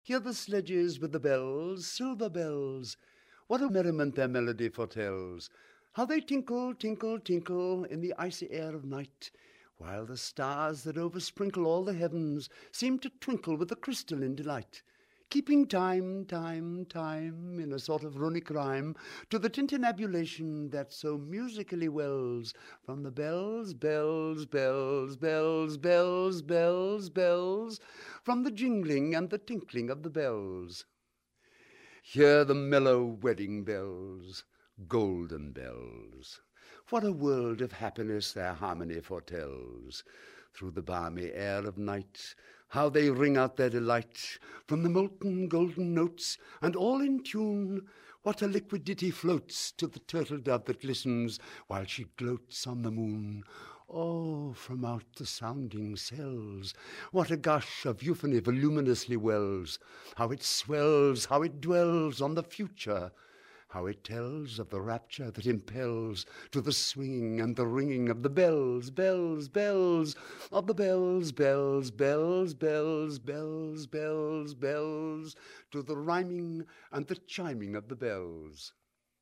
Hear the sledges with the bells, silver bells. What a merriment their melody foretells! How they tinkle, tinkle, tinkle in the icy air of night, while the stars that oversprinkle all the heavens seem to twinkle with a crystalline delight, keeping time, time, time, in a sort of runic rhyme, to the tintinnabulation that so musically wells from the bells, bells, bells, bells, bells, bells, bells, from the jingling and the tinkling of the bells. Hear the mellow wedding bells, golden bells. What a world of happiness their harmony foretells! Through the balmy air of night, how they ring out their delight, from the molten golden notes, and all in tune. What a liquid ditty floats to the turtle dove that listens while she gloats on the moon. Oh, from out the sounding cells, what a gush of euphony voluminously wells! How it swells, how it dwells on the future! How it tells of the rapture that impels to the swinging and the ringing of the bells, bells, bells, of the bells, bells, bells, bells, bells, bells, bells, to the rhyming and the chiming of the bells.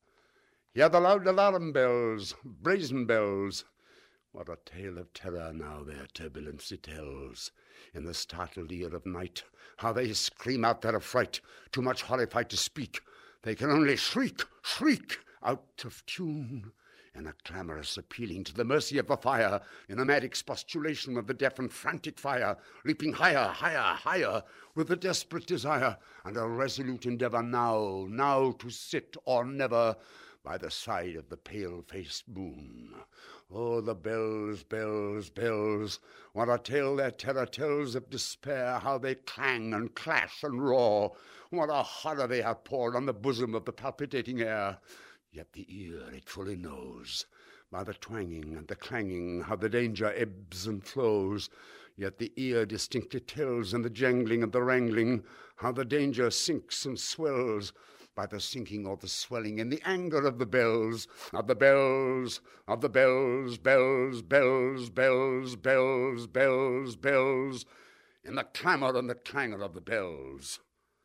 Hear the loud alarm bells, brazen bells. What a tale of terror now their turbulency tells. In the startled ear of night, how they scream out their affright, too much horrified to speak. They can only shriek, shriek, out of tune, in a clamorous appealing to the mercy of the fire, in a mad expostulation of the deaf and frantic fire, leaping higher, higher, higher, with a desperate desire, and a resolute endeavor now to sit or never by the side of the pale-faced moon. Oh, the bells, bells, bells, what a tale their terror tells of despair, how they clang and clash and roar. What a horror they have poured on the bosom of the palpitating air. Yet the ear it fully knows, by the twanging and the clanging, how the danger ebbs and flows. Yet the ear distinctly tells in the jangling and the wrangling, how the danger sinks and swells, by the sinking or the swelling in the anger of the bells, of the bells, of the bells, bells, bells, bells, bells, bells, bells, in the clamour and the clangor of the bells.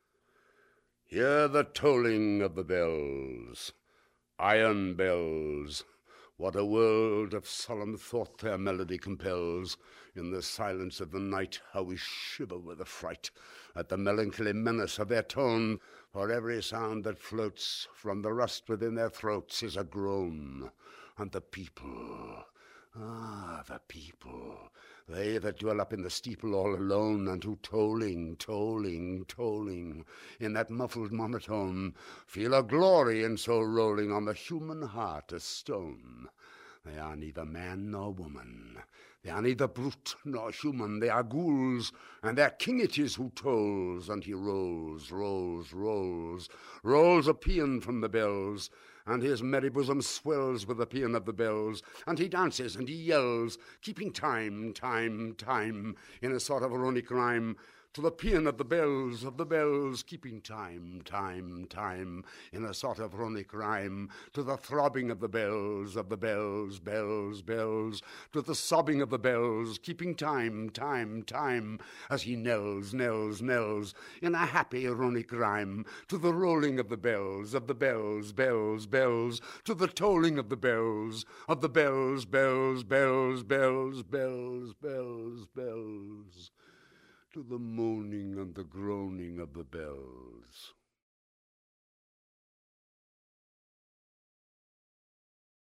Hear the tolling of the bells, iron bells. What a world of solemn thought their melody compels. In the silence of the night, how we shiver with affright at the melancholy menace of their tone. For every sound that floats from the rust within their throats is a groan. And the people, the people, they that dwell up in the steeple all alone, and who tolling, tolling, tolling, in that muffled monotone, feel a glory in so rolling on the human heart a stone. They are neither man nor woman, they are neither brute nor human, they are ghouls, and their king it is who tolls, and he rolls, rolls, rolls, rolls a paean from the bells, and his merry bosom swells with the paean of the bells, and he dances and he yells, keeping time, time, time, in a sort of runic rhyme, to the paean of the bells, keeping time, time, time, in a sort of runic rhyme, to the throbbing of the bells, bells, bells, to the sobbing of the bells, keeping time, time, time, as he knells, knells, knells, in a happy runic rhyme, to the rolling of the bells, bells, bells, to the tolling of the bells, bells, bells, bells, bells, bells, bells, to the moaning and the groaning of the bells.